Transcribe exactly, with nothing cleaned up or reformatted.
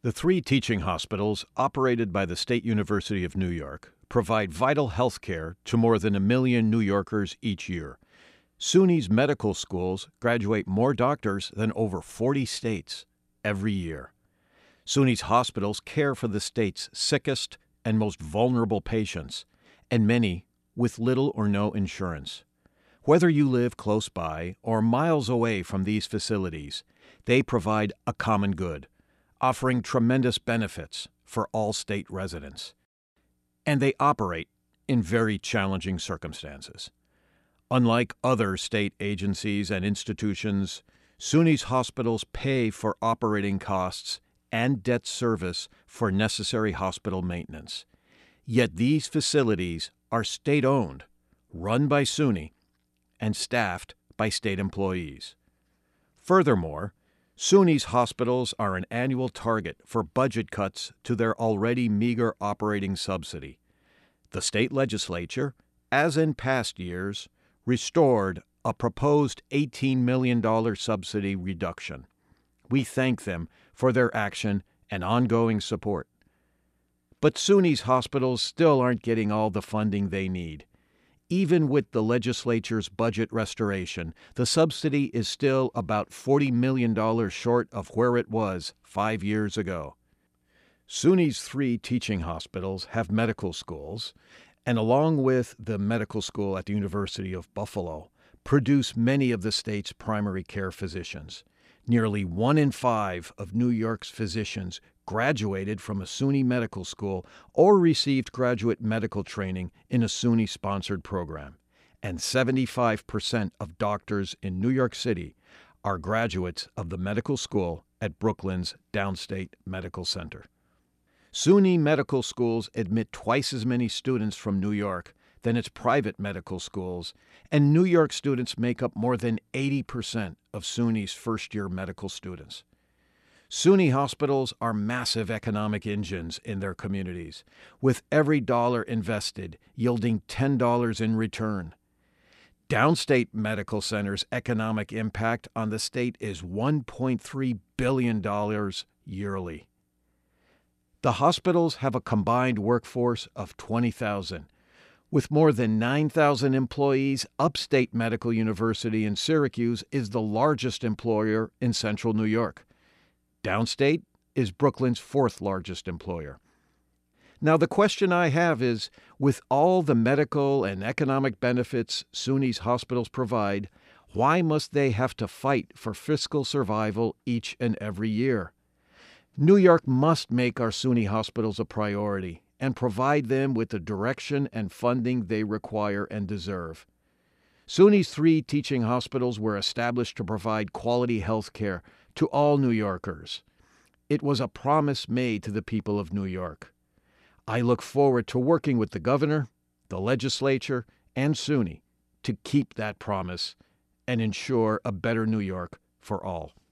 The three teaching hospitals operated by the State University of New York provide vital health care to more than a million New Yorkers each year. SUNY's medical schools graduate more doctors than over forty states every year. SUNY's hospitals care for the state's sickest and most vulnerable patients, and many with little or no insurance. Whether you live close by or miles away from these facilities, they provide a common good, offering tremendous benefits for all state residents. And they operate in very challenging circumstances. Unlike other state agencies and institutions, SUNY's hospitals pay for operating costs and debt service for necessary hospital maintenance. Yet these facilities are state-owned, run by SUNY, and staffed by state employees. Furthermore, SUNY's hospitals are an annual target for budget cuts to their already meager operating subsidy. The state legislature, as in past years, restored a proposed eighteen million dollars subsidy reduction. We thank them for their action and ongoing support. But SUNY's hospitals still aren't getting all the funding they need. Even with the legislature's budget restoration, the subsidy is still about forty million dollars short of where it was five years ago. SUNY's three teaching hospitals have medical schools, and along with the medical school at the University of Buffalo, produce many of the state's primary care physicians. Nearly one in five of New York's physicians graduated from a SUNY medical school or received graduate medical training in a SUNY-sponsored program. And seventy-five percent of doctors in New York City are graduates of the medical school at Brooklyn's Downstate Medical Center. SUNY medical schools admit twice as many students from New York than its private medical schools, and New York students make up more than eighty percent of SUNY's first-year medical students. SUNY hospitals are massive economic engines in their communities, with every dollar invested yielding ten dollars in return. Downstate Medical Center's economic impact on the state is one point three billion dollars yearly. The hospitals have a combined workforce of twenty thousand. With more than nine thousand employees, Upstate Medical University in Syracuse is the largest employer in central New York. Downstate is Brooklyn's fourth largest employer. Now, the question I have is, with all the medical and economic benefits SUNY's hospitals provide, why must they have to fight for fiscal survival each and every year? New York must make our SUNY hospitals a priority and provide them with the direction and funding they require and deserve. SUNY's three teaching hospitals were established to provide quality health care to all New Yorkers. It was a promise made to the people of New York. I look forward to working with the governor, the legislature, and SUNY to keep that promise and ensure a better New York for all.